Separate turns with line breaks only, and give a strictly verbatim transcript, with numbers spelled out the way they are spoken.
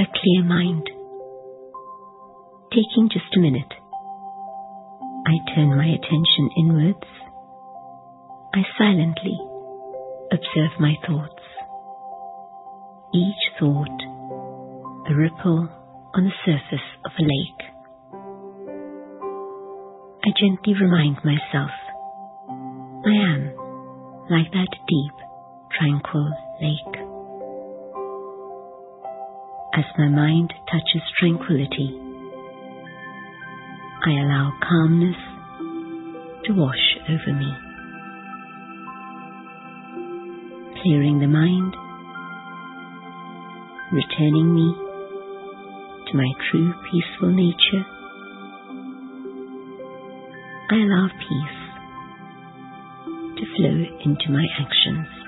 a clear mind. Taking just a minute, I turn my attention inwards. I silently observe my thoughts. Each thought a ripple on the surface of a lake. I gently remind myself I am like that deep, tranquil lake. As my mind touches tranquility, I allow calmness to wash over me, clearing the mind, returning me to my true peaceful nature. I allow peace to flow into my actions.